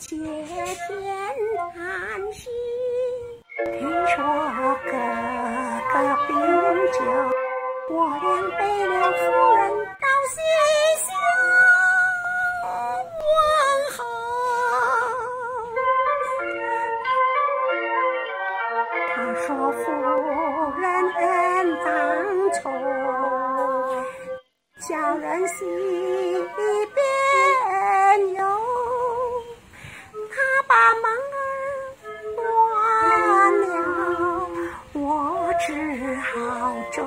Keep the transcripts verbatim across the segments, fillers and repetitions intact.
谢天叹息，听说哥哥病久，我俩背了夫人到西厢问候。他说夫人恩当酬，叫人西边游。他把门儿关了，我只好走。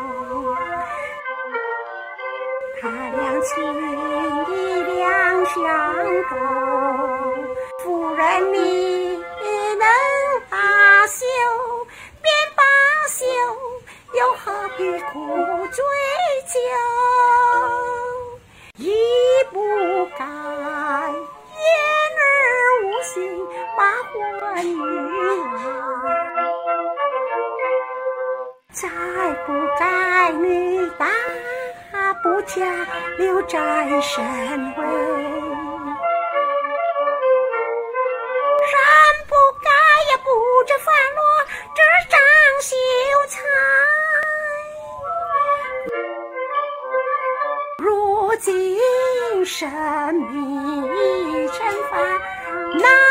他俩情意两相懂，夫人你能罢休便罢休，又何必苦追究？一不该言而无信，把婚姻再不该女大不嫁，留在身位，人不该也不准反落这张秀才。如今生命已尘凡，那